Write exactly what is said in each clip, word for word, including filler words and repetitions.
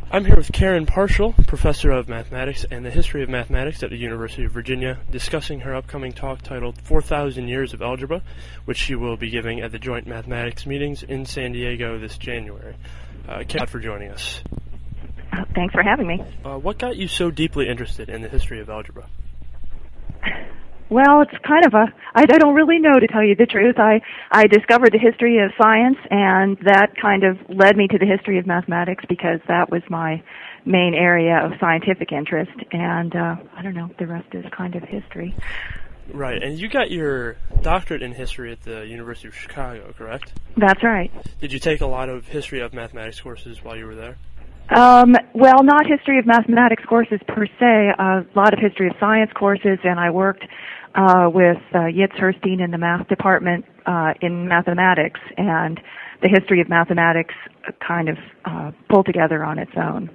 I'm here with Karen Parshall, Professor of Mathematics and the History of Mathematics at the University of Virginia, discussing her upcoming talk titled four thousand Years of Algebra, which she will be giving at the Joint Mathematics Meetings in San Diego this January. Uh, Karen, for joining us. Uh, thanks for having me. Uh, what got you so deeply interested in the history of algebra? Well, it's kind of a, I, I don't really know, to tell you the truth. I, I discovered the history of science, and that kind of led me to the history of mathematics because that was my main area of scientific interest, and uh, I don't know, the rest is kind of history. Right, and you got your doctorate in history at the University of Chicago, correct? That's right. Did you take a lot of history of mathematics courses while you were there? Um, well, not history of mathematics courses per se, a lot of history of science courses, and I worked uh, with uh, Yitz Herstein in the math department uh, in mathematics, and the history of mathematics kind of uh, pulled together on its own.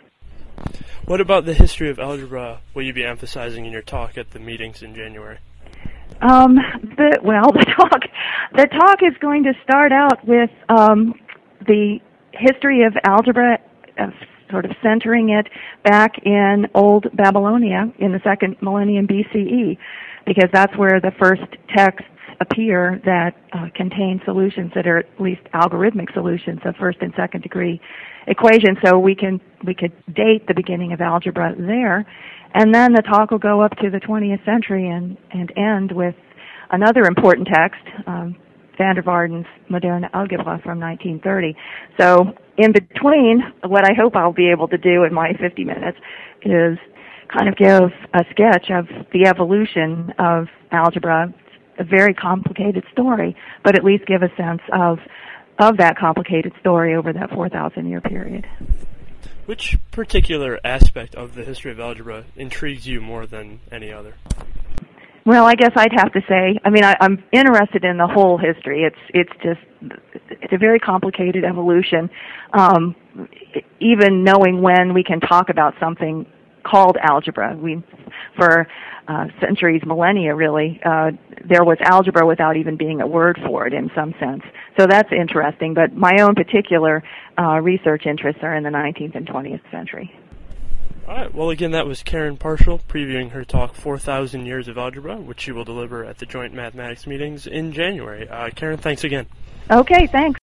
What about the history of algebra will you be emphasizing in your talk at the meetings in January? Um, the, well, the talk, the talk is going to start out with um, the history of algebra, uh, sort of centering it back in Old Babylonia in the second millennium B C E, because that's where the first texts appear that uh, contain solutions that are at least algorithmic solutions of first and second degree equations. So we can we could date the beginning of algebra there, and then the talk will go up to the twentieth century and and end with another important text, um, van der Waarden's Moderne Algebra from nineteen thirty. So in between, what I hope I'll be able to do in my fifty minutes is kind of give a sketch of the evolution of algebra. A very complicated story, but at least give a sense of of that complicated story over that four thousand year period. Which particular aspect of the history of algebra intrigues you more than any other? Well, I guess I'd have to say, I mean, I, I'm interested in the whole history. It's it's just, it's a very complicated evolution. Um, even knowing when we can talk about something called algebra. We, for uh, centuries, millennia really, uh, there was algebra without even being a word for it in some sense. So that's interesting, but my own particular uh, research interests are in the nineteenth and twentieth century. All right, well again, that was Karen Parshall previewing her talk, four thousand Years of Algebra, which she will deliver at the Joint Mathematics Meetings in January. Uh, Karen, thanks again. Okay, thanks.